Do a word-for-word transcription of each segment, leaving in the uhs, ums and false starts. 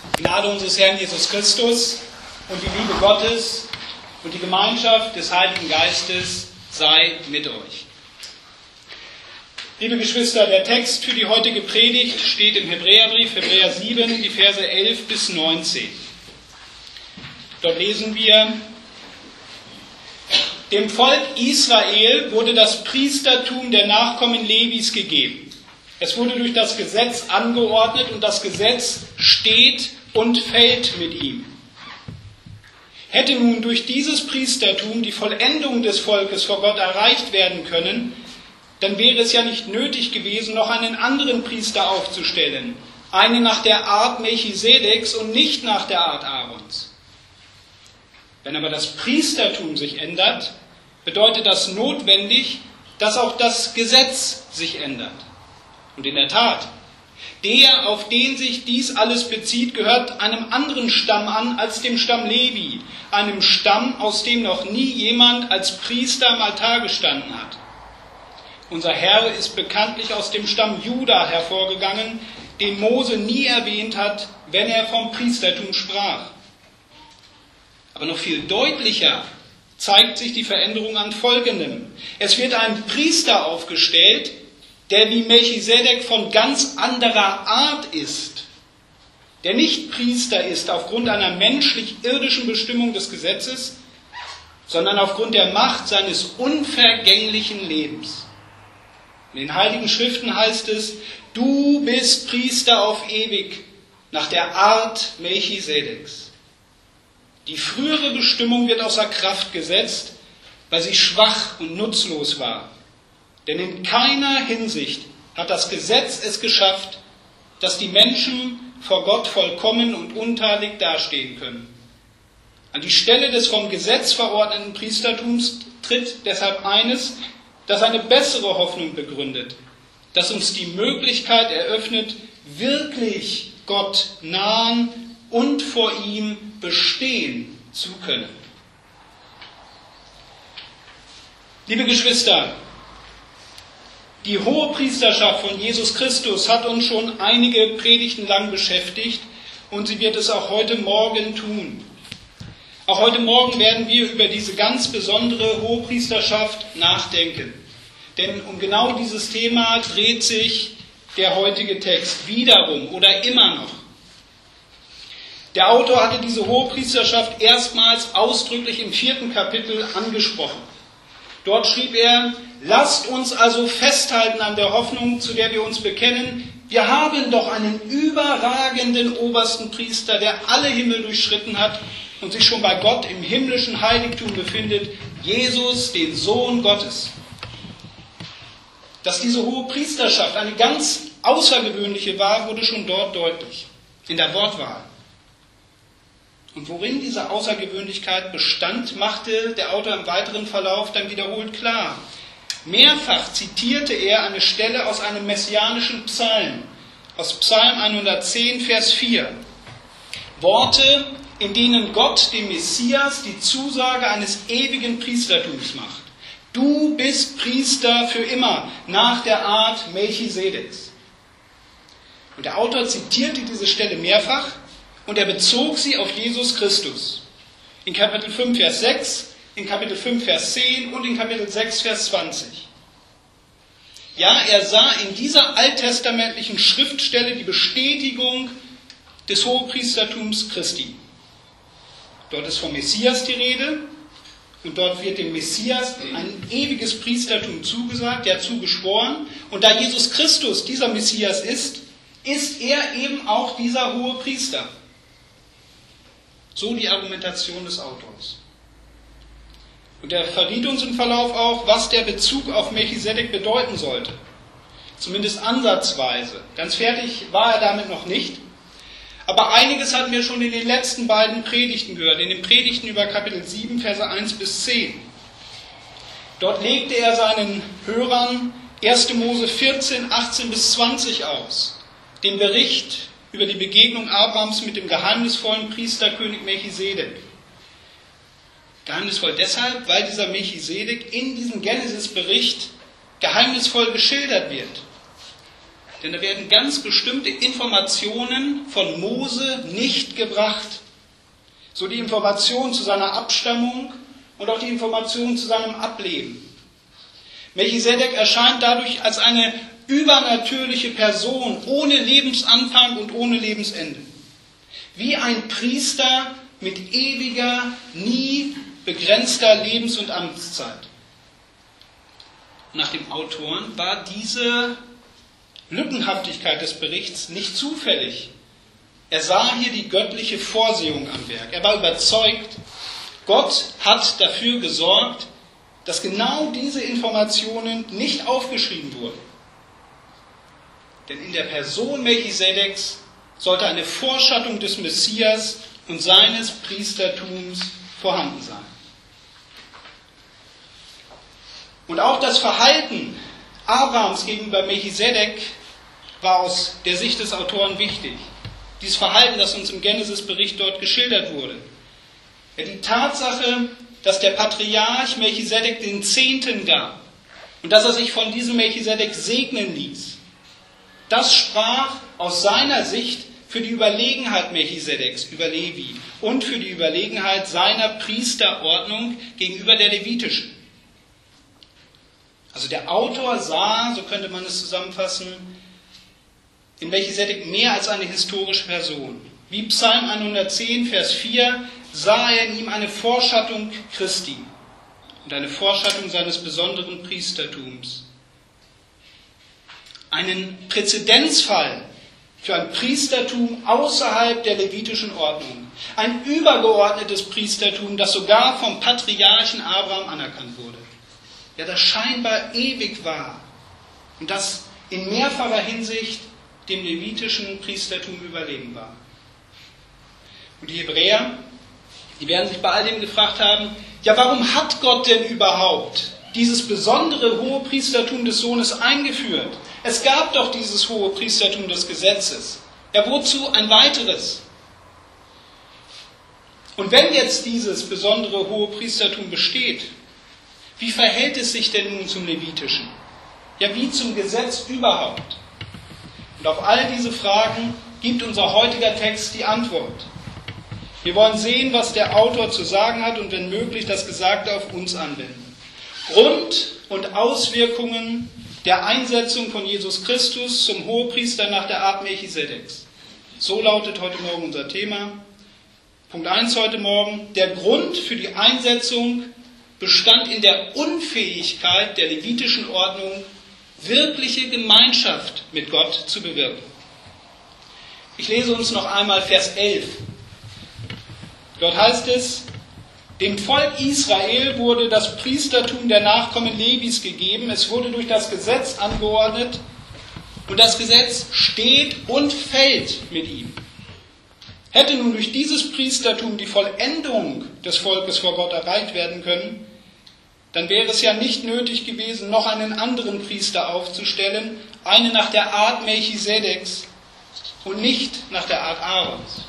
Die Gnade unseres Herrn Jesus Christus und die Liebe Gottes und die Gemeinschaft des Heiligen Geistes sei mit euch. Liebe Geschwister, der Text für die heutige Predigt steht im Hebräerbrief, Hebräer sieben, die Verse elf bis neunzehn. Dort lesen wir: Dem Volk Israel wurde das Priestertum der Nachkommen Levis gegeben. Es wurde durch das Gesetz angeordnet und das Gesetz steht und fällt mit ihm. Hätte nun durch dieses Priestertum die Vollendung des Volkes vor Gott erreicht werden können, dann wäre es ja nicht nötig gewesen, noch einen anderen Priester aufzustellen, einen nach der Art Melchisedeks und nicht nach der Art Aarons. Wenn aber das Priestertum sich ändert, bedeutet das notwendig, dass auch das Gesetz sich ändert. Und in der Tat, der, auf den sich dies alles bezieht, gehört einem anderen Stamm an als dem Stamm Levi, einem Stamm, aus dem noch nie jemand als Priester am Altar gestanden hat. Unser Herr ist bekanntlich aus dem Stamm Juda hervorgegangen, den Mose nie erwähnt hat, wenn er vom Priestertum sprach. Aber noch viel deutlicher zeigt sich die Veränderung an Folgendem. Es wird ein Priester aufgestellt, der wie Melchisedek von ganz anderer Art ist, der nicht Priester ist aufgrund einer menschlich-irdischen Bestimmung des Gesetzes, sondern aufgrund der Macht seines unvergänglichen Lebens. In den Heiligen Schriften heißt es: Du bist Priester auf ewig, nach der Art Melchisedeks. Die frühere Bestimmung wird außer Kraft gesetzt, weil sie schwach und nutzlos war. Denn in keiner Hinsicht hat das Gesetz es geschafft, dass die Menschen vor Gott vollkommen und untadelig dastehen können. An die Stelle des vom Gesetz verordneten Priestertums tritt deshalb eines, das eine bessere Hoffnung begründet, das uns die Möglichkeit eröffnet, wirklich Gott nahen und vor ihm bestehen zu können. Liebe Geschwister, die Hohepriesterschaft von Jesus Christus hat uns schon einige Predigten lang beschäftigt und sie wird es auch heute Morgen tun. Auch heute Morgen werden wir über diese ganz besondere Hohepriesterschaft nachdenken. Denn um genau dieses Thema dreht sich der heutige Text wiederum oder immer noch. Der Autor hatte diese Hohepriesterschaft erstmals ausdrücklich im vierten Kapitel angesprochen. Dort schrieb er: Lasst uns also festhalten an der Hoffnung, zu der wir uns bekennen. Wir haben doch einen überragenden obersten Priester, der alle Himmel durchschritten hat und sich schon bei Gott im himmlischen Heiligtum befindet, Jesus, den Sohn Gottes. Dass diese hohe Priesterschaft eine ganz außergewöhnliche war, wurde schon dort deutlich, in der Wortwahl. Und worin diese Außergewöhnlichkeit bestand, machte der Autor im weiteren Verlauf dann wiederholt klar. Mehrfach zitierte er eine Stelle aus einem messianischen Psalm, aus Psalm hundertzehn, Vers vier. Worte, in denen Gott dem Messias die Zusage eines ewigen Priestertums macht. Du bist Priester für immer, nach der Art Melchisedeks. Und der Autor zitierte diese Stelle mehrfach und er bezog sie auf Jesus Christus. In Kapitel fünf, Vers sechs, in Kapitel fünf, Vers zehn und in Kapitel sechs, Vers zwanzig. Ja, er sah in dieser alttestamentlichen Schriftstelle die Bestätigung des Hohepriestertums Christi. Dort ist vom Messias die Rede und dort wird dem Messias ein ewiges Priestertum zugesagt, ja zugeschworen. Und da Jesus Christus dieser Messias ist, ist er eben auch dieser hohe Priester. So die Argumentation des Autors. Und er verriet uns im Verlauf auch, was der Bezug auf Melchisedek bedeuten sollte. Zumindest ansatzweise. Ganz fertig war er damit noch nicht. Aber einiges hatten wir schon in den letzten beiden Predigten gehört, in den Predigten über Kapitel sieben, Verse eins bis zehn. Dort legte er seinen Hörern erste Mose vierzehn, achtzehn bis zwanzig aus. Den Bericht über die Begegnung Abrahams mit dem geheimnisvollen Priesterkönig Melchisedek. Geheimnisvoll deshalb, weil dieser Melchisedek in diesem Genesis-Bericht geheimnisvoll geschildert wird. Denn da werden ganz bestimmte Informationen von Mose nicht gebracht. So die Information zu seiner Abstammung und auch die Information zu seinem Ableben. Melchisedek erscheint dadurch als eine übernatürliche Person, ohne Lebensanfang und ohne Lebensende. Wie ein Priester mit ewiger, nie begrenzter Lebens- und Amtszeit. Nach dem Autoren war diese Lückenhaftigkeit des Berichts nicht zufällig. Er sah hier die göttliche Vorsehung am Werk. Er war überzeugt, Gott hat dafür gesorgt, dass genau diese Informationen nicht aufgeschrieben wurden. Denn in der Person Melchisedeks sollte eine Vorschattung des Messias und seines Priestertums vorhanden sein. Und auch das Verhalten Abrahams gegenüber Melchisedek war aus der Sicht des Autoren wichtig. Dieses Verhalten, das uns im Genesis-Bericht dort geschildert wurde. Ja, die Tatsache, dass der Patriarch Melchisedek den Zehnten gab und dass er sich von diesem Melchisedek segnen ließ, das sprach aus seiner Sicht für die Überlegenheit Melchisedeks über Levi und für die Überlegenheit seiner Priesterordnung gegenüber der levitischen. Also der Autor sah, so könnte man es zusammenfassen, in Melchisedek mehr als eine historische Person. Wie Psalm hundertzehn, Vers vier, sah er in ihm eine Vorschattung Christi und eine Vorschattung seines besonderen Priestertums. Einen Präzedenzfall für ein Priestertum außerhalb der levitischen Ordnung. Ein übergeordnetes Priestertum, das sogar vom Patriarchen Abraham anerkannt wurde. Ja, das scheinbar ewig war und das in mehrfacher Hinsicht dem levitischen Priestertum überlegen war. Und die Hebräer, die werden sich bei all dem gefragt haben, ja, warum hat Gott denn überhaupt dieses besondere hohe Priestertum des Sohnes eingeführt? Es gab doch dieses hohe Priestertum des Gesetzes. Ja, wozu ein weiteres? Und wenn jetzt dieses besondere hohe Priestertum besteht, wie verhält es sich denn nun zum Levitischen? Ja, wie zum Gesetz überhaupt? Und auf all diese Fragen gibt unser heutiger Text die Antwort. Wir wollen sehen, was der Autor zu sagen hat und wenn möglich das Gesagte auf uns anwenden. Grund und Auswirkungen der Einsetzung von Jesus Christus zum Hohepriester nach der Art Melchisedeks. So lautet heute Morgen unser Thema. Punkt eins heute Morgen. Der Grund für die Einsetzung bestand in der Unfähigkeit der levitischen Ordnung, wirkliche Gemeinschaft mit Gott zu bewirken. Ich lese uns noch einmal Vers elf. Dort heißt es, dem Volk Israel wurde das Priestertum der Nachkommen Levis gegeben. Es wurde durch das Gesetz angeordnet und das Gesetz steht und fällt mit ihm. Hätte nun durch dieses Priestertum die Vollendung des Volkes vor Gott erreicht werden können, dann wäre es ja nicht nötig gewesen, noch einen anderen Priester aufzustellen, einen nach der Art Melchisedeks und nicht nach der Art Aarons.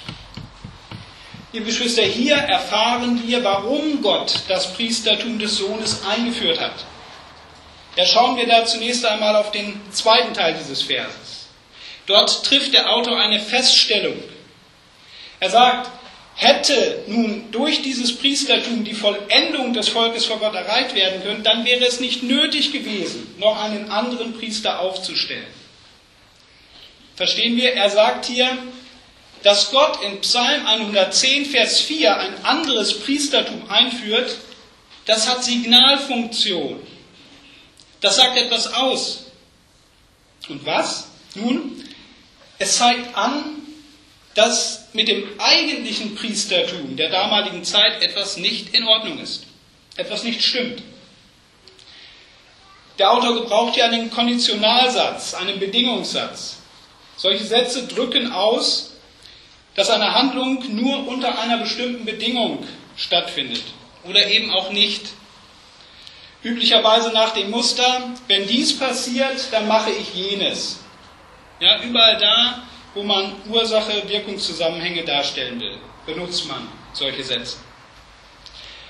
Liebe Geschwister, hier erfahren wir, warum Gott das Priestertum des Sohnes eingeführt hat. Ja, schauen wir da zunächst einmal auf den zweiten Teil dieses Verses. Dort trifft der Autor eine Feststellung. Er sagt, hätte nun durch dieses Priestertum die Vollendung des Volkes vor Gott erreicht werden können, dann wäre es nicht nötig gewesen, noch einen anderen Priester aufzustellen. Verstehen wir? Er sagt hier, dass Gott in Psalm hundertzehn, Vers vier ein anderes Priestertum einführt, das hat Signalfunktion. Das sagt etwas aus. Und was? Nun, es zeigt an, dass mit dem eigentlichen Priestertum der damaligen Zeit etwas nicht in Ordnung ist. Etwas nicht stimmt. Der Autor gebraucht hier einen Konditionalsatz, einen Bedingungssatz. Solche Sätze drücken aus, dass eine Handlung nur unter einer bestimmten Bedingung stattfindet oder eben auch nicht. Üblicherweise nach dem Muster, wenn dies passiert, dann mache ich jenes. Ja, überall da, wo man Ursache-Wirkungszusammenhänge darstellen will, benutzt man solche Sätze.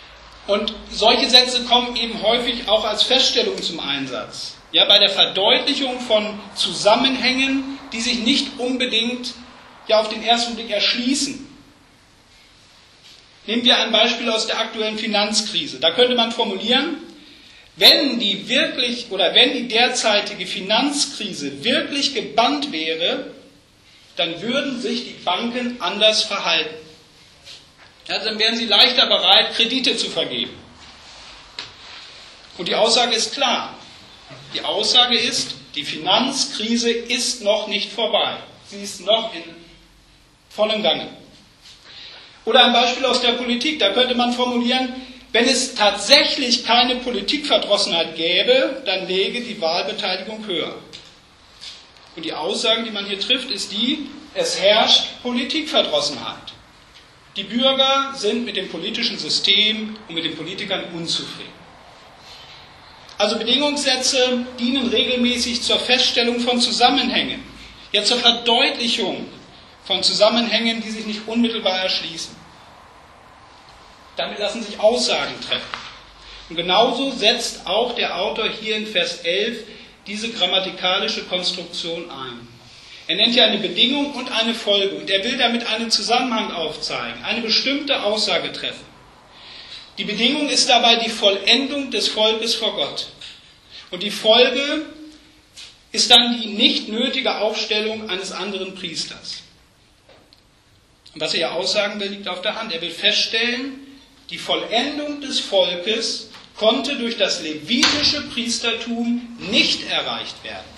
Und solche Sätze kommen eben häufig auch als Feststellung zum Einsatz. Ja, bei der Verdeutlichung von Zusammenhängen, die sich nicht unbedingt ja, auf den ersten Blick erschließen. Nehmen wir ein Beispiel aus der aktuellen Finanzkrise. Da könnte man formulieren, wenn die wirklich oder wenn die derzeitige Finanzkrise wirklich gebannt wäre, dann würden sich die Banken anders verhalten. Also dann wären sie leichter bereit, Kredite zu vergeben. Und die Aussage ist klar. Die Aussage ist, die Finanzkrise ist noch nicht vorbei. Sie ist noch in vollem Gange. Oder ein Beispiel aus der Politik, da könnte man formulieren, wenn es tatsächlich keine Politikverdrossenheit gäbe, dann läge die Wahlbeteiligung höher. Und die Aussage, die man hier trifft, ist die, es herrscht Politikverdrossenheit. Die Bürger sind mit dem politischen System und mit den Politikern unzufrieden. Also Bedingungssätze dienen regelmäßig zur Feststellung von Zusammenhängen, ja zur Verdeutlichung von Zusammenhängen, die sich nicht unmittelbar erschließen. Damit lassen sich Aussagen treffen. Und genauso setzt auch der Autor hier in Vers elf diese grammatikalische Konstruktion ein. Er nennt ja eine Bedingung und eine Folge und er will damit einen Zusammenhang aufzeigen, eine bestimmte Aussage treffen. Die Bedingung ist dabei die Vollendung des Volkes vor Gott. Und die Folge ist dann die nicht nötige Aufstellung eines anderen Priesters. Und was er ja aussagen will, liegt auf der Hand. Er will feststellen, die Vollendung des Volkes konnte durch das levitische Priestertum nicht erreicht werden.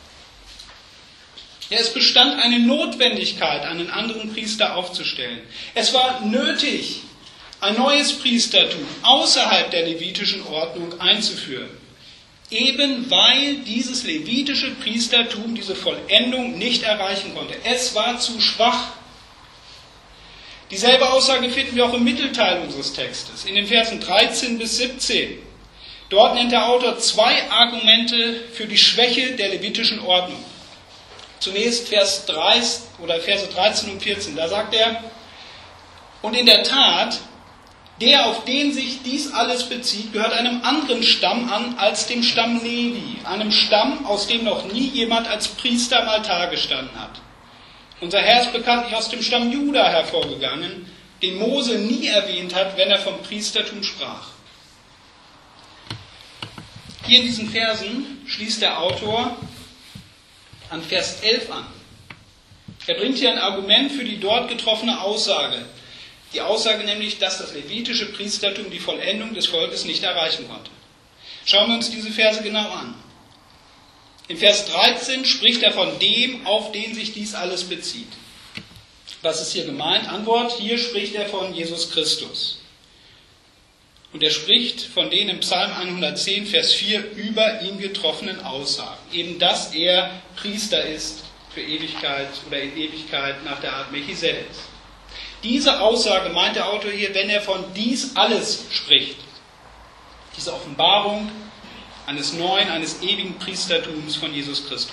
Ja, es bestand eine Notwendigkeit, einen anderen Priester aufzustellen. Es war nötig, ein neues Priestertum außerhalb der levitischen Ordnung einzuführen. Eben weil dieses levitische Priestertum diese Vollendung nicht erreichen konnte. Es war zu schwach. Dieselbe Aussage finden wir auch im Mittelteil unseres Textes, in den Versen dreizehn bis siebzehn. Dort nennt der Autor zwei Argumente für die Schwäche der levitischen Ordnung. Zunächst Vers drei, oder Verse dreizehn und vierzehn, da sagt er, und in der Tat, der, auf den sich dies alles bezieht, gehört einem anderen Stamm an als dem Stamm Levi, einem Stamm, aus dem noch nie jemand als Priester am Altar gestanden hat. Unser Herr ist bekanntlich aus dem Stamm Juda hervorgegangen, den Mose nie erwähnt hat, wenn er vom Priestertum sprach. Hier in diesen Versen schließt der Autor an Vers elf an. Er bringt hier ein Argument für die dort getroffene Aussage. Die Aussage nämlich, dass das levitische Priestertum die Vollendung des Volkes nicht erreichen konnte. Schauen wir uns diese Verse genau an. In Vers dreizehn spricht er von dem, auf den sich dies alles bezieht. Was ist hier gemeint? Antwort, hier spricht er von Jesus Christus. Und er spricht von den im Psalm hundertzehn, Vers vier, über ihn getroffenen Aussagen. Eben, dass er Priester ist für Ewigkeit oder in Ewigkeit nach der Art Melchisedeks. Diese Aussage meint der Autor hier, wenn er von dies alles spricht. Diese Offenbarung eines neuen, eines ewigen Priestertums von Jesus Christus.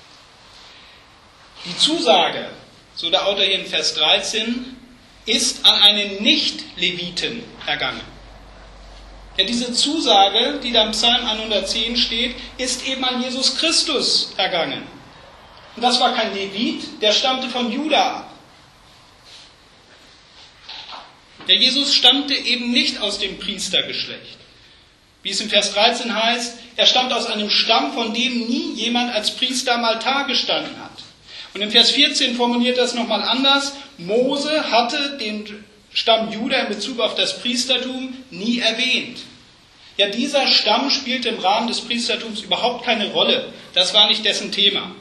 Die Zusage, so der Autor hier in Vers dreizehn, ist an einen Nicht-Leviten ergangen. Ja, diese Zusage, die da im Psalm hundertzehn steht, ist eben an Jesus Christus ergangen. Und das war kein Levit, der stammte von Juda ab. Der Jesus stammte eben nicht aus dem Priestergeschlecht. Wie es im Vers dreizehn heißt, er stammt aus einem Stamm, von dem nie jemand als Priester am Altar gestanden hat. Und im Vers vierzehn formuliert das nochmal anders. Mose hatte den Stamm Juda in Bezug auf das Priestertum nie erwähnt. Ja, dieser Stamm spielte im Rahmen des Priestertums überhaupt keine Rolle. Das war nicht dessen Thema.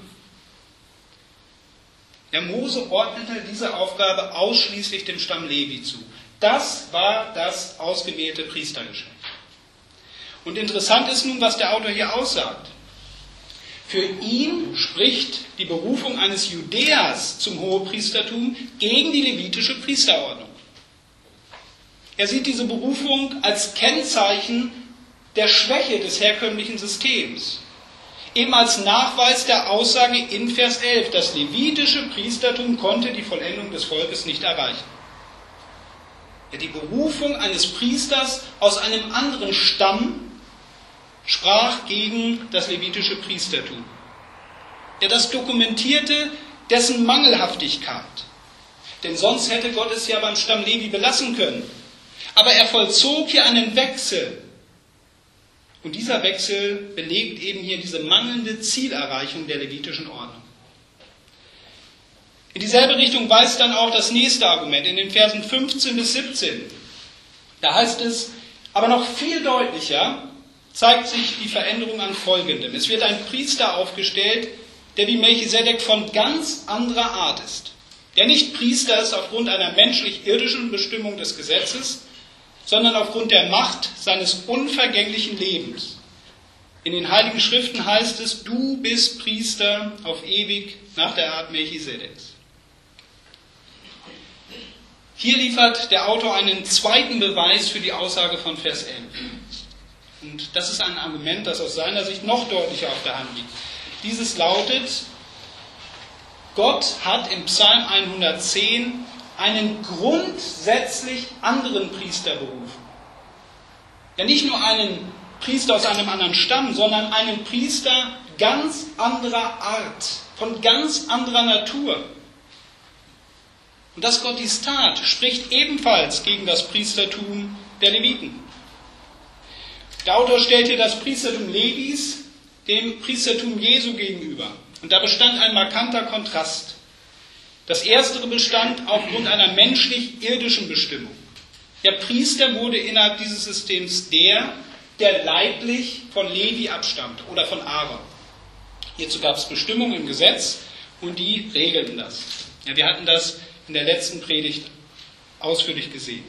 Ja, Mose ordnete diese Aufgabe ausschließlich dem Stamm Levi zu. Das war das ausgewählte Priestergeschlecht. Und interessant ist nun, was der Autor hier aussagt. Für ihn spricht die Berufung eines Judäers zum Hohepriestertum gegen die levitische Priesterordnung. Er sieht diese Berufung als Kennzeichen der Schwäche des herkömmlichen Systems. Eben als Nachweis der Aussage in Vers elf, das levitische Priestertum konnte die Vollendung des Volkes nicht erreichen. Ja, die Berufung eines Priesters aus einem anderen Stamm sprach gegen das levitische Priestertum. Ja, das dokumentierte dessen Mangelhaftigkeit. Denn sonst hätte Gott es ja beim Stamm Levi belassen können. Aber er vollzog hier einen Wechsel. Und dieser Wechsel belegt eben hier diese mangelnde Zielerreichung der levitischen Ordnung. In dieselbe Richtung weist dann auch das nächste Argument in den Versen fünfzehn bis siebzehn. Da heißt es, aber noch viel deutlicher zeigt sich die Veränderung an Folgendem. Es wird ein Priester aufgestellt, der wie Melchisedek von ganz anderer Art ist. Der nicht Priester ist aufgrund einer menschlich-irdischen Bestimmung des Gesetzes, sondern aufgrund der Macht seines unvergänglichen Lebens. In den Heiligen Schriften heißt es, du bist Priester auf ewig nach der Art Melchisedeks. Hier liefert der Autor einen zweiten Beweis für die Aussage von Vers elf. Und das ist ein Argument, das aus seiner Sicht noch deutlicher auf der Hand liegt. Dieses lautet, Gott hat im Psalm hundertzehn einen grundsätzlich anderen Priester berufen. Ja, nicht nur einen Priester aus einem anderen Stamm, sondern einen Priester ganz anderer Art, von ganz anderer Natur. Und dass Gott dies tat, spricht ebenfalls gegen das Priestertum der Leviten. Der Autor stellt hier das Priestertum Levis dem Priestertum Jesu gegenüber. Und da bestand ein markanter Kontrast. Das erstere bestand aufgrund einer menschlich-irdischen Bestimmung. Der Priester wurde innerhalb dieses Systems der, der leiblich von Levi abstammte oder von Aaron. Hierzu gab es Bestimmungen im Gesetz und die regelten das. Ja, wir hatten das in der letzten Predigt ausführlich gesehen.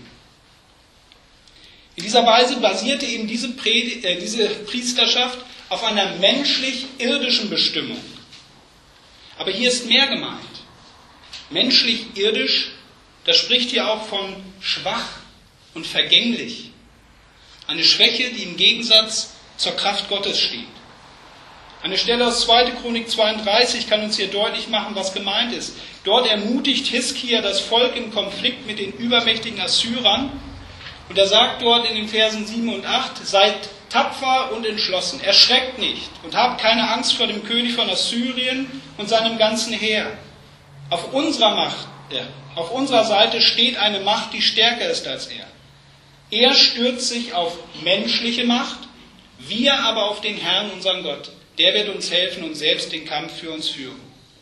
In dieser Weise basierte eben diese, Pred- äh, diese Priesterschaft auf einer menschlich-irdischen Bestimmung. Aber hier ist mehr gemeint. Menschlich-irdisch, das spricht hier auch von schwach und vergänglich. Eine Schwäche, die im Gegensatz zur Kraft Gottes steht. Eine Stelle aus zweiter Chronik zweiunddreißig kann uns hier deutlich machen, was gemeint ist. Dort ermutigt Hiskia das Volk im Konflikt mit den übermächtigen Assyrern. Und er sagt dort in den Versen sieben und acht, seid tapfer und entschlossen, erschreckt nicht und habt keine Angst vor dem König von Assyrien und seinem ganzen Heer. Auf unserer Macht, äh, auf unserer Seite steht eine Macht, die stärker ist als er. Er stürzt sich auf menschliche Macht, wir aber auf den Herrn, unseren Gott. Der wird uns helfen und selbst den Kampf für uns führen.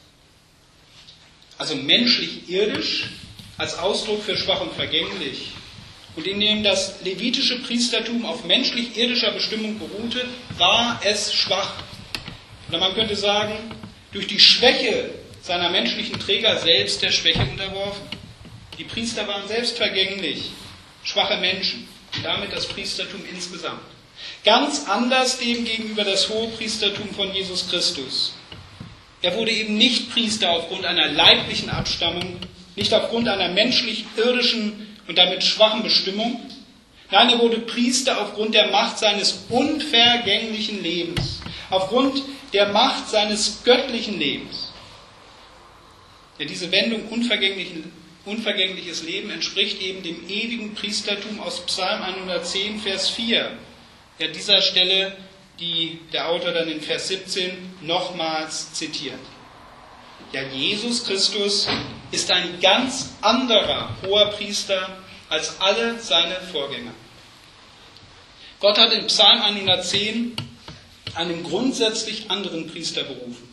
Also menschlich-irdisch als Ausdruck für schwach und vergänglich. Und indem das levitische Priestertum auf menschlich-irdischer Bestimmung beruhte, war es schwach. Oder man könnte sagen, durch die Schwäche seiner menschlichen Träger selbst der Schwäche unterworfen. Die Priester waren selbst vergänglich, schwache Menschen und damit das Priestertum insgesamt. Ganz anders dem gegenüber das Hohepriestertum von Jesus Christus. Er wurde eben nicht Priester aufgrund einer leiblichen Abstammung, nicht aufgrund einer menschlich-irdischen und damit schwachen Bestimmung. Nein, er wurde Priester aufgrund der Macht seines unvergänglichen Lebens, aufgrund der Macht seines göttlichen Lebens. Ja, diese Wendung unvergängliches Leben entspricht eben dem ewigen Priestertum aus Psalm hundertzehn, Vers vier. Ja, dieser Stelle, die der Autor dann in Vers siebzehn nochmals zitiert. Ja, Jesus Christus ist ein ganz anderer Hoherpriester als alle seine Vorgänger. Gott hat in Psalm hundertzehn einen grundsätzlich anderen Priester berufen.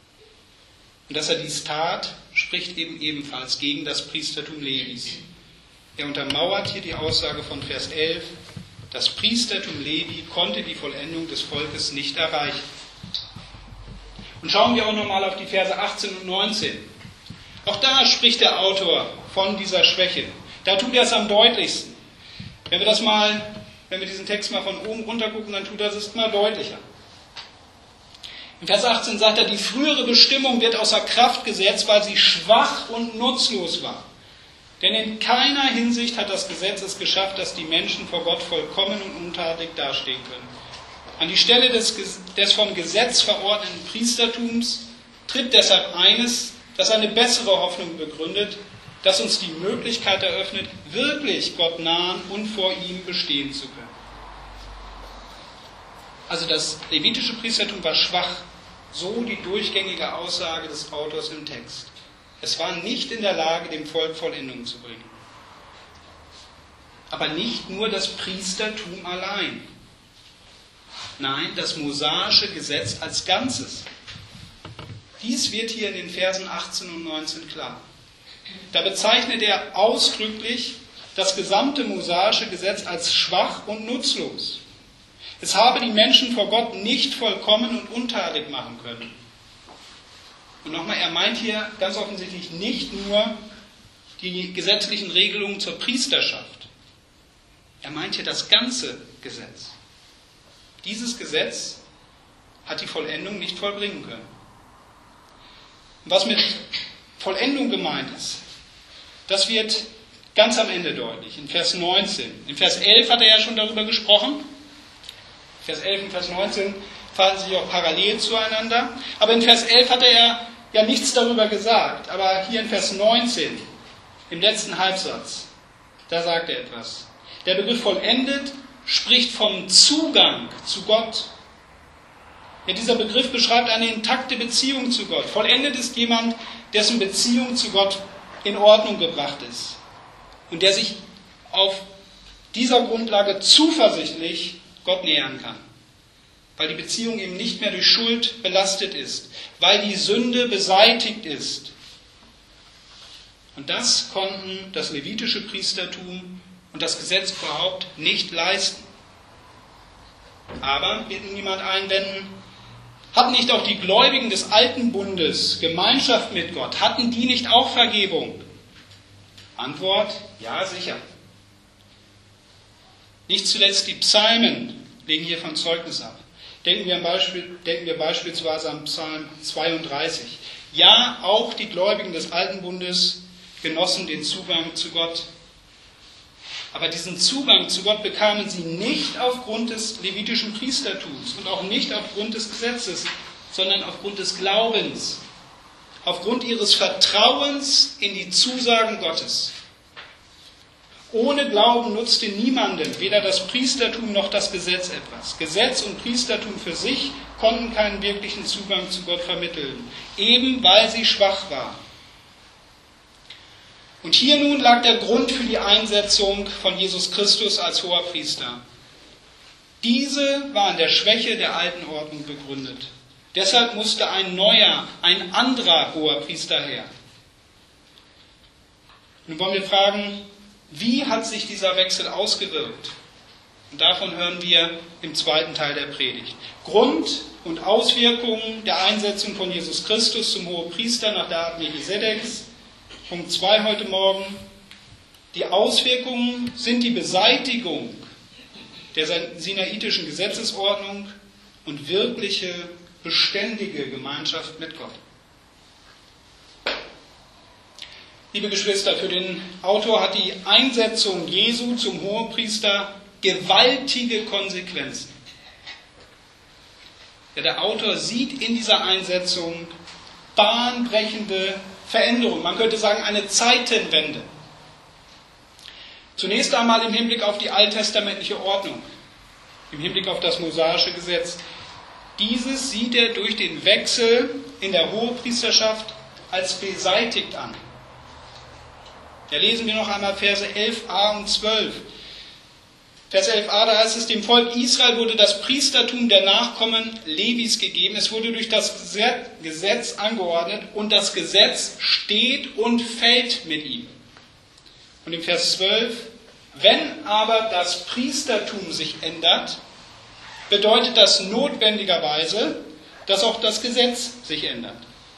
Und dass er dies tat, spricht eben ebenfalls gegen das Priestertum Levis. Er untermauert hier die Aussage von Vers elf, das Priestertum Levi konnte die Vollendung des Volkes nicht erreichen. Und schauen wir auch nochmal auf die Verse achtzehn und neunzehn. Auch da spricht der Autor von dieser Schwäche. Da tut er es am deutlichsten. Wenn wir das mal, wenn wir diesen Text mal von oben runter gucken, dann tut er es mal deutlicher. In Vers achtzehn sagt er, die frühere Bestimmung wird außer Kraft gesetzt, weil sie schwach und nutzlos war. Denn in keiner Hinsicht hat das Gesetz es geschafft, dass die Menschen vor Gott vollkommen und untadelig dastehen können. An die Stelle des, des vom Gesetz verordneten Priestertums tritt deshalb eines, das eine bessere Hoffnung begründet, das uns die Möglichkeit eröffnet, wirklich Gott nahen und vor ihm bestehen zu können. Also das levitische Priestertum war schwach, so die durchgängige Aussage des Autors im Text. Es war nicht in der Lage, dem Volk Vollendung zu bringen. Aber nicht nur das Priestertum allein. Nein, das mosaische Gesetz als Ganzes. Dies wird hier in den Versen achtzehn und neunzehn klar. Da bezeichnet er ausdrücklich das gesamte mosaische Gesetz als schwach und nutzlos. Es habe die Menschen vor Gott nicht vollkommen und untadelig machen können. Und nochmal, er meint hier ganz offensichtlich nicht nur die gesetzlichen Regelungen zur Priesterschaft. Er meint hier das ganze Gesetz. Dieses Gesetz hat die Vollendung nicht vollbringen können. Und was mit Vollendung gemeint ist, das wird ganz am Ende deutlich, in Vers neunzehn. In Vers elf hat er ja schon darüber gesprochen. Vers elf und Vers neunzehn verhalten sich auch parallel zueinander. Aber in Vers elf hat er ja, ja nichts darüber gesagt. Aber hier in Vers neunzehn, im letzten Halbsatz, da sagt er etwas. Der Begriff vollendet spricht vom Zugang zu Gott. Ja, dieser Begriff beschreibt eine intakte Beziehung zu Gott. Vollendet ist jemand, dessen Beziehung zu Gott in Ordnung gebracht ist und der sich auf dieser Grundlage zuversichtlich Gott nähern kann, weil die Beziehung eben nicht mehr durch Schuld belastet ist, weil die Sünde beseitigt ist. Und das konnten das levitische Priestertum und das Gesetz überhaupt nicht leisten. Aber, wird nun jemand einwenden, hatten nicht auch die Gläubigen des alten Bundes Gemeinschaft mit Gott? Hatten die nicht auch Vergebung? Antwort, ja, sicher. Nicht zuletzt die Psalmen legen hiervon Zeugnis ab. Denken wir, am Beispiel, denken wir beispielsweise an Psalm zweiunddreißig. Ja, auch die Gläubigen des alten Bundes genossen den Zugang zu Gott. Aber diesen Zugang zu Gott bekamen sie nicht aufgrund des levitischen Priestertums und auch nicht aufgrund des Gesetzes, sondern aufgrund des Glaubens, aufgrund ihres Vertrauens in die Zusagen Gottes. Ohne Glauben nutzte niemandem weder das Priestertum noch das Gesetz etwas. Gesetz und Priestertum für sich konnten keinen wirklichen Zugang zu Gott vermitteln, eben weil sie schwach waren. Und hier nun lag der Grund für die Einsetzung von Jesus Christus als Hoherpriester. Diese war an der Schwäche der alten Ordnung begründet. Deshalb musste ein neuer, ein anderer Hoherpriester her. Nun wollen wir fragen, wie hat sich dieser Wechsel ausgewirkt? Und davon hören wir im zweiten Teil der Predigt. Grund und Auswirkungen der Einsetzung von Jesus Christus zum Hohepriester nach der Art Melchisedeks. Punkt zwei heute Morgen. Die Auswirkungen sind die Beseitigung der sinaitischen Gesetzesordnung und wirkliche, beständige Gemeinschaft mit Gott. Liebe Geschwister, für den Autor hat die Einsetzung Jesu zum Hohepriester gewaltige Konsequenzen. Ja, der Autor sieht in dieser Einsetzung bahnbrechende Veränderung. Man könnte sagen, eine Zeitenwende. Zunächst einmal im Hinblick auf die alttestamentliche Ordnung, im Hinblick auf das mosaische Gesetz. Dieses sieht er durch den Wechsel in der Hohepriesterschaft als beseitigt an. Da lesen wir noch einmal Verse elf a und zwölf. Vers elf a, da heißt es, dem Volk Israel wurde das Priestertum der Nachkommen Levis gegeben. Es wurde durch das Gesetz angeordnet und das Gesetz steht und fällt mit ihm. Und im Vers zwölf, wenn aber das Priestertum sich ändert, bedeutet das notwendigerweise, dass auch das Gesetz sich ändert.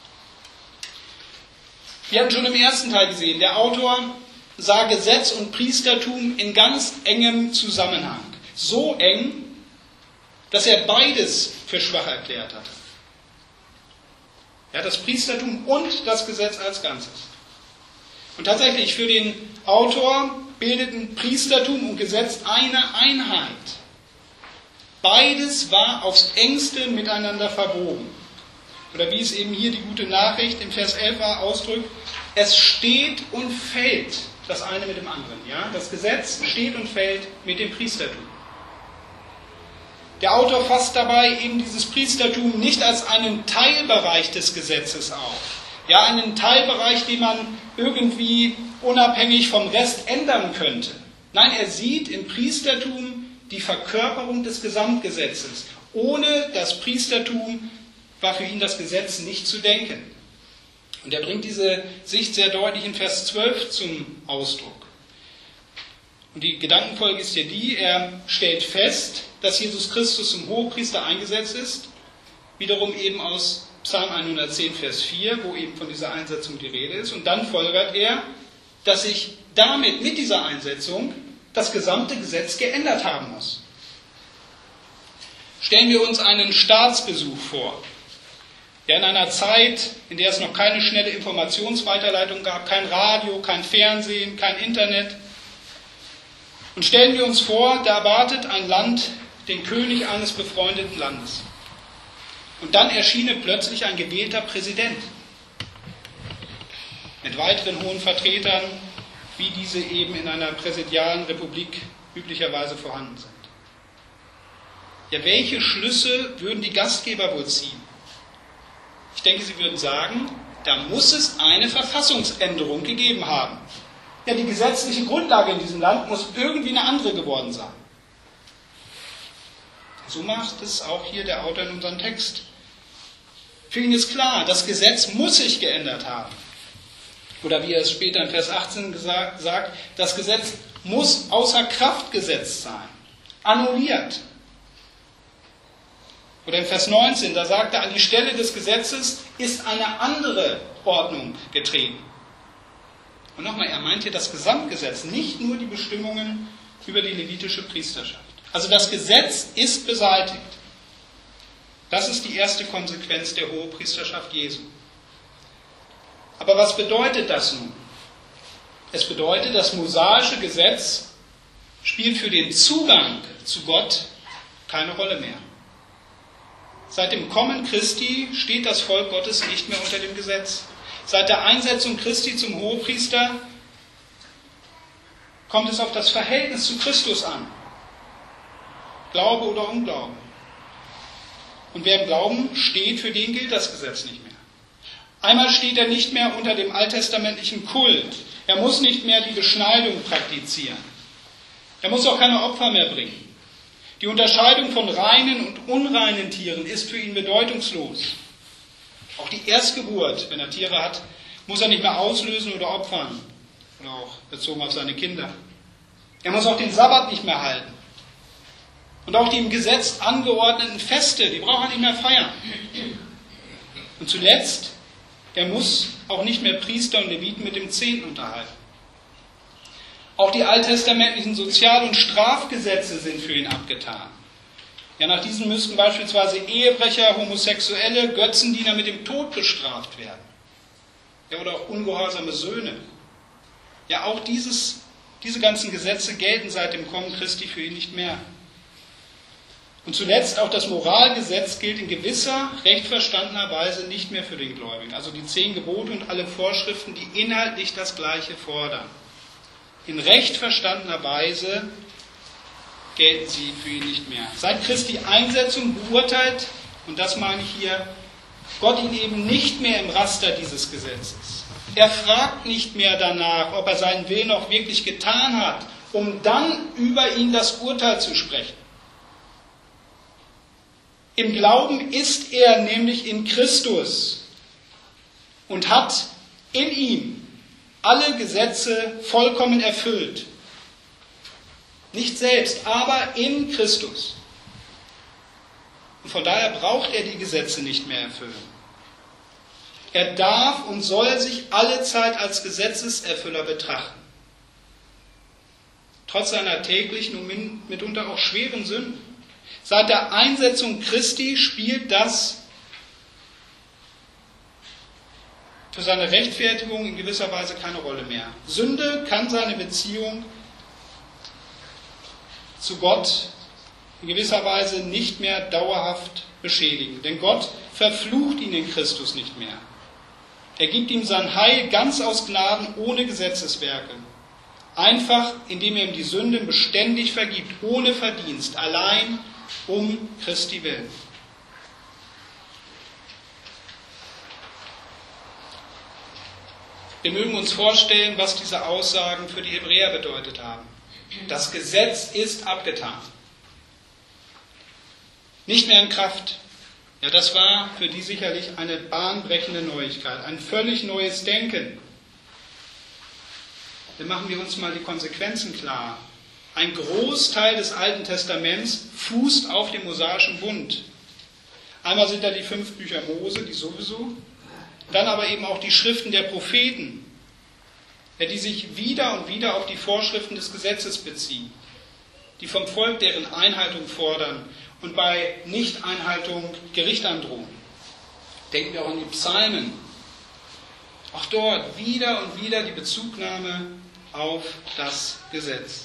Wir hatten schon im ersten Teil gesehen, der Autor sah Gesetz und Priestertum in ganz engem Zusammenhang. So eng, dass er beides für schwach erklärt hat. Ja, das Priestertum und das Gesetz als Ganzes. Und tatsächlich, für den Autor bildeten Priestertum und Gesetz eine Einheit. Beides war aufs engste miteinander verwoben. Oder wie es eben hier die gute Nachricht im Vers elf ausdrückt, Es steht und fällt das eine mit dem anderen. Ja? Das Gesetz steht und fällt mit dem Priestertum. Der Autor fasst dabei eben dieses Priestertum nicht als einen Teilbereich des Gesetzes auf. Ja, einen Teilbereich, den man irgendwie unabhängig vom Rest ändern könnte. Nein, er sieht im Priestertum die Verkörperung des Gesamtgesetzes. Ohne das Priestertum war für ihn das Gesetz nicht zu denken. Und er bringt diese Sicht sehr deutlich in Vers zwölf zum Ausdruck. Und die Gedankenfolge ist ja die, er stellt fest, dass Jesus Christus zum Hohepriester eingesetzt ist, wiederum eben aus Psalm hundertzehn, Vers vier, wo eben von dieser Einsetzung die Rede ist. Und dann folgert er, dass sich damit, mit dieser Einsetzung, das gesamte Gesetz geändert haben muss. Stellen wir uns einen Staatsbesuch vor. Ja, in einer Zeit, in der es noch keine schnelle Informationsweiterleitung gab, kein Radio, kein Fernsehen, kein Internet. Und stellen wir uns vor, da erwartet ein Land den König eines befreundeten Landes. Und dann erschiene plötzlich ein gewählter Präsident mit weiteren hohen Vertretern, wie diese eben in einer präsidialen Republik üblicherweise vorhanden sind. Ja, welche Schlüsse würden die Gastgeber wohl ziehen? Ich denke, sie würden sagen, da muss es eine Verfassungsänderung gegeben haben. Ja, die gesetzliche Grundlage in diesem Land muss irgendwie eine andere geworden sein. So macht es auch hier der Autor in unserem Text. Für ihn ist klar, das Gesetz muss sich geändert haben. Oder wie er es später in Vers achtzehn gesagt, sagt, das Gesetz muss außer Kraft gesetzt sein, annulliert. Oder in Vers neunzehn, da sagt er, an die Stelle des Gesetzes ist eine andere Ordnung getreten. Und nochmal, er meint hier das Gesamtgesetz, nicht nur die Bestimmungen über die levitische Priesterschaft. Also das Gesetz ist beseitigt. Das ist die erste Konsequenz der Hohepriesterschaft Jesu. Aber was bedeutet das nun? Es bedeutet, das mosaische Gesetz spielt für den Zugang zu Gott keine Rolle mehr. Seit dem Kommen Christi steht das Volk Gottes nicht mehr unter dem Gesetz. Seit der Einsetzung Christi zum Hohepriester kommt es auf das Verhältnis zu Christus an. Glaube oder Unglaube. Und wer im Glauben steht, für den gilt das Gesetz nicht mehr. Einmal steht er nicht mehr unter dem alttestamentlichen Kult. Er muss nicht mehr die Beschneidung praktizieren. Er muss auch keine Opfer mehr bringen. Die Unterscheidung von reinen und unreinen Tieren ist für ihn bedeutungslos. Auch die Erstgeburt, wenn er Tiere hat, muss er nicht mehr auslösen oder opfern. Oder auch bezogen auf seine Kinder. Er muss auch den Sabbat nicht mehr halten. Und auch die im Gesetz angeordneten Feste, die braucht er nicht mehr feiern. Und zuletzt, er muss auch nicht mehr Priester und Leviten mit dem Zehnten unterhalten. Auch die alttestamentlichen Sozial- und Strafgesetze sind für ihn abgetan. Ja, nach diesen müssten beispielsweise Ehebrecher, Homosexuelle, Götzendiener mit dem Tod bestraft werden. Ja, oder auch ungehorsame Söhne. Ja, auch dieses, diese ganzen Gesetze gelten seit dem Kommen Christi für ihn nicht mehr. Und zuletzt auch das Moralgesetz gilt in gewisser, recht verstandener Weise nicht mehr für den Gläubigen. Also die zehn Gebote und alle Vorschriften, die inhaltlich das Gleiche fordern. In recht verstandener Weise gelten sie für ihn nicht mehr. Seit Christi Einsetzung beurteilt, und das meine ich hier, Gott ihn eben nicht mehr im Raster dieses Gesetzes. Er fragt nicht mehr danach, ob er seinen Willen auch wirklich getan hat, um dann über ihn das Urteil zu sprechen. Im Glauben ist er nämlich in Christus und hat in ihm alle Gesetze vollkommen erfüllt. Nicht selbst, aber in Christus. Und von daher braucht er die Gesetze nicht mehr erfüllen. Er darf und soll sich allezeit als Gesetzeserfüller betrachten. Trotz seiner täglichen und mitunter auch schweren Sünden. Seit der Einsetzung Christi spielt das für seine Rechtfertigung in gewisser Weise keine Rolle mehr. Sünde kann seine Beziehung zu Gott in gewisser Weise nicht mehr dauerhaft beschädigen. Denn Gott verflucht ihn in Christus nicht mehr. Er gibt ihm sein Heil ganz aus Gnaden, ohne Gesetzeswerke. Einfach, indem er ihm die Sünden beständig vergibt, ohne Verdienst, allein um Christi willen. Wir mögen uns vorstellen, was diese Aussagen für die Hebräer bedeutet haben. Das Gesetz ist abgetan. Nicht mehr in Kraft. Ja, das war für die sicherlich eine bahnbrechende Neuigkeit, ein völlig neues Denken. Dann machen wir uns mal die Konsequenzen klar. Ein Großteil des Alten Testaments fußt auf dem mosaischen Bund. Einmal sind da die fünf Bücher Mose, die sowieso, dann aber eben auch die Schriften der Propheten, ja, die sich wieder und wieder auf die Vorschriften des Gesetzes beziehen, die vom Volk deren Einhaltung fordern und bei Nichteinhaltung Gericht androhen. Denken wir auch an die Psalmen. Auch dort wieder und wieder die Bezugnahme auf das Gesetz.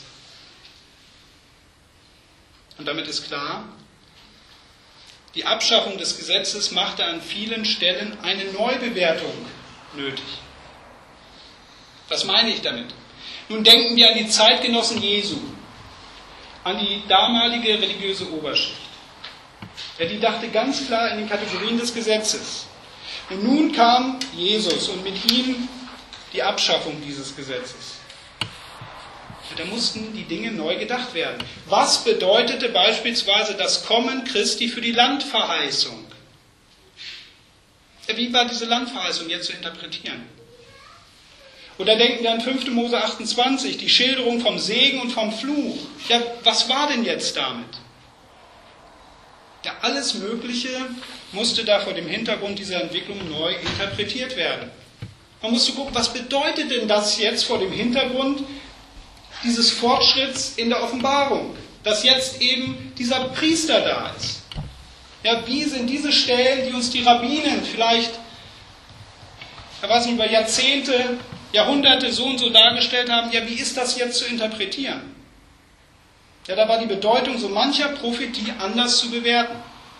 Und damit ist klar, die Abschaffung des Gesetzes machte an vielen Stellen eine Neubewertung nötig. Was meine ich damit? Nun denken wir an die Zeitgenossen Jesu, an die damalige religiöse Oberschicht. Ja, die dachte ganz klar in den Kategorien des Gesetzes. Und nun kam Jesus und mit ihm die Abschaffung dieses Gesetzes. Und da mussten die Dinge neu gedacht werden. Was bedeutete beispielsweise das Kommen Christi für die Landverheißung? Ja, wie war diese Landverheißung jetzt zu interpretieren? Oder denken wir an fünfte Mose achtundzwanzig, die Schilderung vom Segen und vom Fluch. Ja, was war denn jetzt damit? Ja, alles Mögliche musste da vor dem Hintergrund dieser Entwicklung neu interpretiert werden. Man musste gucken, was bedeutet denn das jetzt vor dem Hintergrund dieses Fortschritts in der Offenbarung, dass jetzt eben dieser Priester da ist. Ja, wie sind diese Stellen, die uns die Rabbinen vielleicht, ich weiß nicht, über Jahrzehnte, Jahrhunderte so und so dargestellt haben, ja, wie ist das jetzt zu interpretieren? Ja, da war die Bedeutung so mancher Prophetie anders zu bewerten.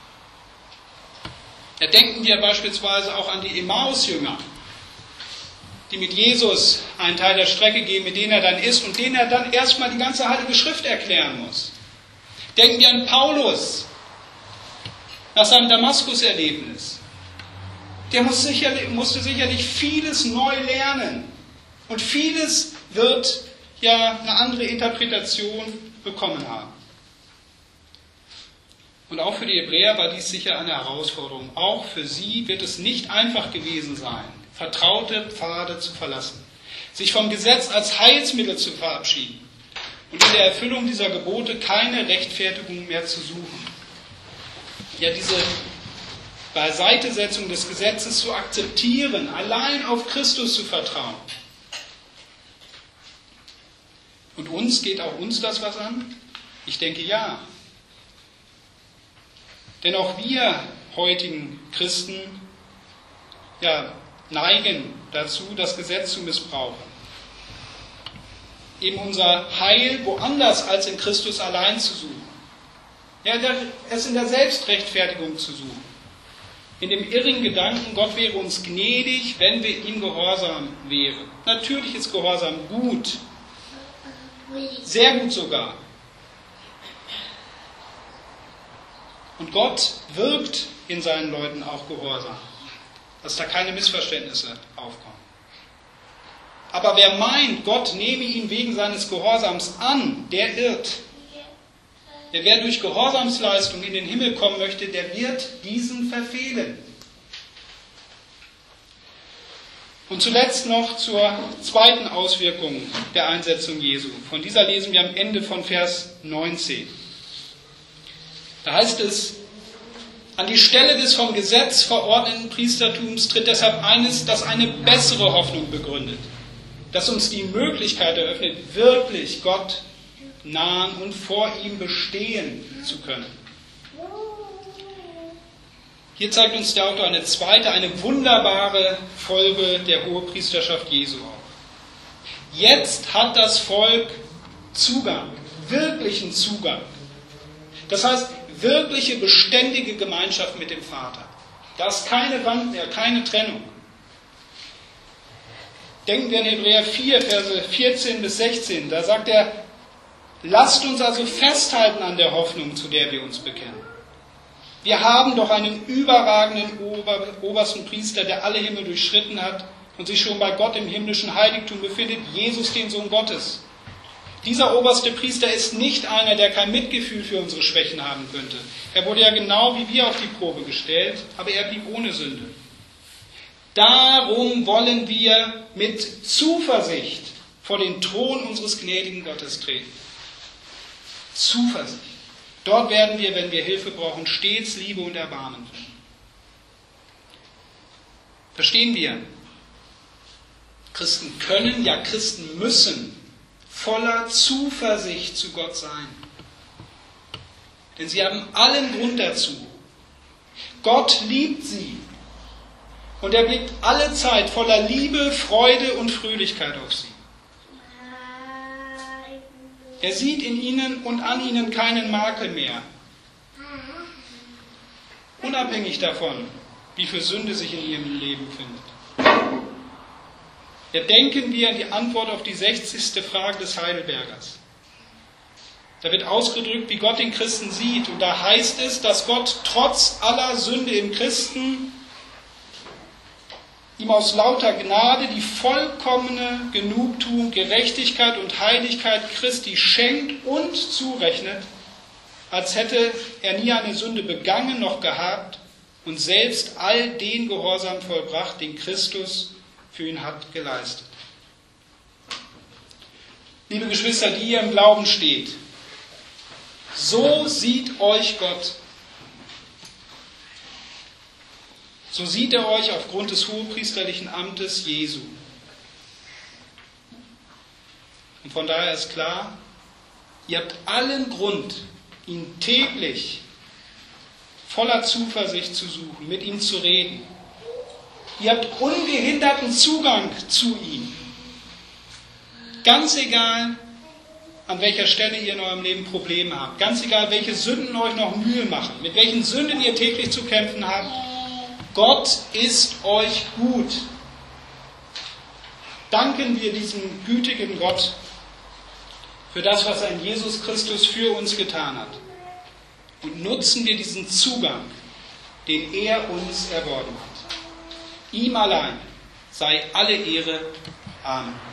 Ja, denken wir beispielsweise auch an die Emmaus-Jünger, die mit Jesus einen Teil der Strecke gehen, mit denen er dann ist und denen er dann erstmal die ganze Heilige Schrift erklären muss. Denken wir an Paulus, nach seinem Damaskus-Erlebnis. Der muss sicherlich, musste sicherlich vieles neu lernen. Und vieles wird ja eine andere Interpretation bekommen haben. Und auch für die Hebräer war dies sicher eine Herausforderung. Auch für sie wird es nicht einfach gewesen sein, vertraute Pfade zu verlassen, sich vom Gesetz als Heilsmittel zu verabschieden und in der Erfüllung dieser Gebote keine Rechtfertigung mehr zu suchen. Ja, diese Beiseitesetzung des Gesetzes zu akzeptieren, allein auf Christus zu vertrauen. Und uns, geht auch uns das was an? Ich denke ja. Denn auch wir heutigen Christen ja, neigen dazu, das Gesetz zu missbrauchen. Eben unser Heil woanders als in Christus allein zu suchen. Ja, es in der Selbstrechtfertigung zu suchen. In dem irrigen Gedanken, Gott wäre uns gnädig, wenn wir ihm gehorsam wären. Natürlich ist Gehorsam gut. Sehr gut sogar. Und Gott wirkt in seinen Leuten auch Gehorsam, dass da keine Missverständnisse aufkommen. Aber wer meint, Gott nehme ihn wegen seines Gehorsams an, der irrt. Der wer durch Gehorsamsleistung in den Himmel kommen möchte, der wird diesen verfehlen. Und zuletzt noch zur zweiten Auswirkung der Einsetzung Jesu. Von dieser lesen wir am Ende von Vers neunzehn. Da heißt es, an die Stelle des vom Gesetz verordneten Priestertums tritt deshalb eines, das eine bessere Hoffnung begründet, das uns die Möglichkeit eröffnet, wirklich Gott nahen und vor ihm bestehen zu können. Hier zeigt uns der Autor eine zweite, eine wunderbare Folge der Hohepriesterschaft Jesu auf. Jetzt hat das Volk Zugang, wirklichen Zugang. Das heißt, wirkliche, beständige Gemeinschaft mit dem Vater. Da ist keine Wand mehr, keine Trennung. Denken wir an Hebräer vier, Verse vierzehn bis sechzehn. Da sagt er, lasst uns also festhalten an der Hoffnung, zu der wir uns bekennen. Wir haben doch einen überragenden Ober, obersten Priester, der alle Himmel durchschritten hat und sich schon bei Gott im himmlischen Heiligtum befindet, Jesus, den Sohn Gottes. Dieser oberste Priester ist nicht einer, der kein Mitgefühl für unsere Schwächen haben könnte. Er wurde ja genau wie wir auf die Probe gestellt, aber er blieb ohne Sünde. Darum wollen wir mit Zuversicht vor den Thron unseres gnädigen Gottes treten. Zuversicht. Dort werden wir, wenn wir Hilfe brauchen, stets Liebe und Erbarmen finden. Verstehen wir? Christen können, ja Christen müssen voller Zuversicht zu Gott sein. Denn sie haben allen Grund dazu. Gott liebt sie. Und er blickt alle Zeit voller Liebe, Freude und Fröhlichkeit auf sie. Er sieht in ihnen und an ihnen keinen Makel mehr. Unabhängig davon, wie viel Sünde sich in ihrem Leben findet. Ja, denken wir an die Antwort auf die sechzigste Frage des Heidelbergers. Da wird ausgedrückt, wie Gott den Christen sieht. Und da heißt es, dass Gott trotz aller Sünde im Christen ihm aus lauter Gnade die vollkommene Genugtuung, Gerechtigkeit und Heiligkeit Christi schenkt und zurechnet, als hätte er nie eine Sünde begangen noch gehabt und selbst all den Gehorsam vollbracht, den Christus für ihn hat geleistet. Liebe Geschwister, die ihr im Glauben steht, so sieht euch Gott. So sieht er euch aufgrund des hohepriesterlichen Amtes Jesu. Und von daher ist klar, ihr habt allen Grund, ihn täglich voller Zuversicht zu suchen, mit ihm zu reden. Ihr habt ungehinderten Zugang zu ihm. Ganz egal, an welcher Stelle ihr in eurem Leben Probleme habt. Ganz egal, welche Sünden euch noch Mühe machen. Mit welchen Sünden ihr täglich zu kämpfen habt. Gott ist euch gut. Danken wir diesem gütigen Gott für das, was er in Jesus Christus für uns getan hat. Und nutzen wir diesen Zugang, den er uns erworben hat. Ihm allein sei alle Ehre. Amen.